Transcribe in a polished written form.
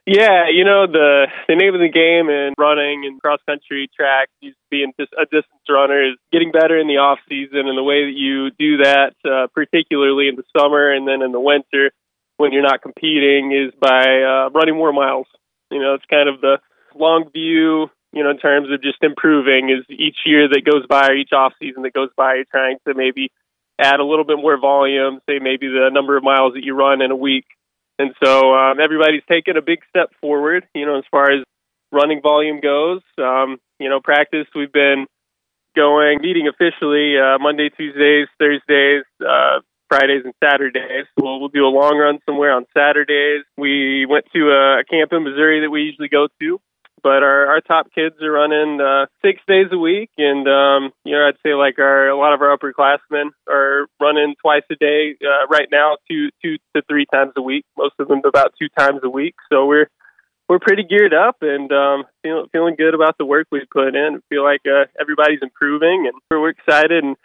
Yeah, the name of the game in running and cross country track, used to being just a distance runner, is getting better in the off season, and the way that you do that, particularly in the summer and then in the winter when you're not competing, is by running more miles. It's kind of the long view. In terms of just improving, is each year that goes by, or each off season that goes by, you're trying to maybe add a little bit more volume, say maybe the number of miles that you run in a week. And so everybody's taken a big step forward, as far as running volume goes. Practice, we've been meeting officially Monday, Tuesdays, Thursdays, Fridays, and Saturdays. We'll do a long run somewhere on Saturdays. We went to a camp in Missouri that we usually go to, but our top kids are running 6 days a week, and I'd say like a lot of our upperclassmen are running twice a day right now, 2 to 3 times a week. Most of them about 2 times a week. So we're pretty geared up and feeling good about the work we've put in. I feel like everybody's improving, and we're excited. And